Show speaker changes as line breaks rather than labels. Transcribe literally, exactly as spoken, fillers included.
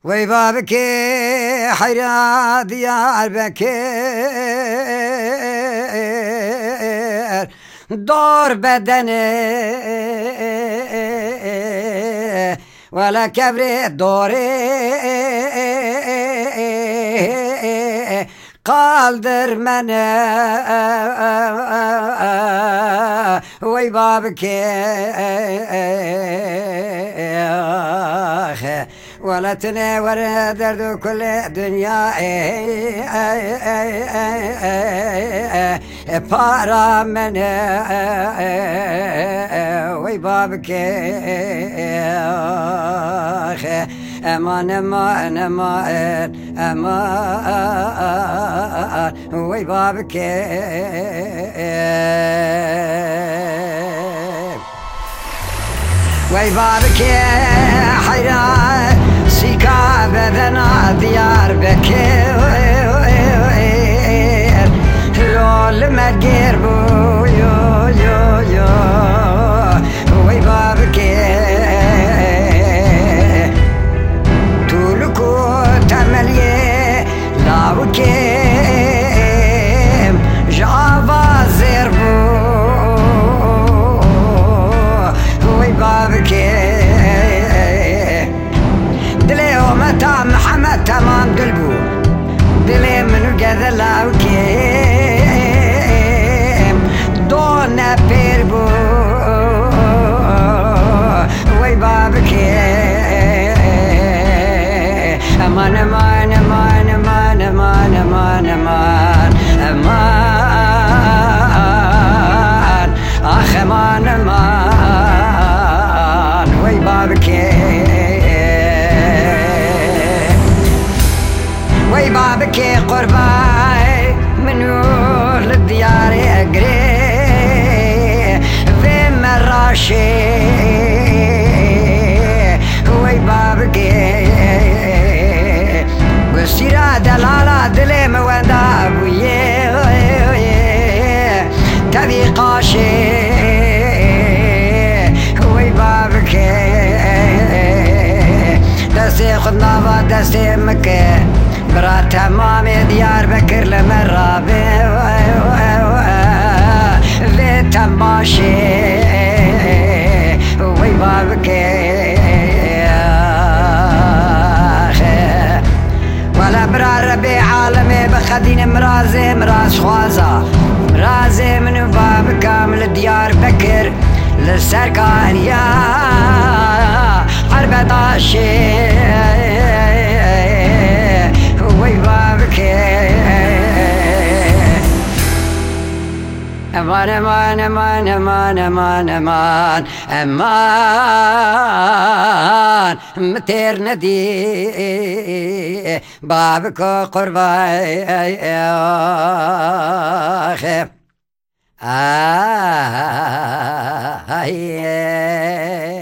وی بابك حيرة ديار بكر دور بدني ولا كبر دوري قالدر منا وي بابك ولا تنور درد كل دنيا بارا من وي بابك امان امان امان امان وي بابك وي بابك حيران سيكا بدنا ديار بكير لول ما تقربو يو يو يو وي بابك تولكو تمليه لاوكيم جافا زربو وي بابك محمد تمام قلبو دلي من قذلا وكيم دون بيربو وي بابك امان امان امان امان امان امان امان امان اخ امان امان وي بابك وي بابك قرباي من يول الديار اقري في مراشي وي بابك والسيرة دلالة دلي مواندا ابويا تبي قاشي وي بابك دستي خدنا دستي مكة برا تمام ديار بكر لمرابي في تماشي وي بابك ولا برا ربي عالمي بخدين مرازي مراز خوازا مرازي من باب كامل ديار بكر للسركان يا حرب طاشي وي بابك امان امان امان امان امان امان امان متير ندي بابك قرباي اخي آه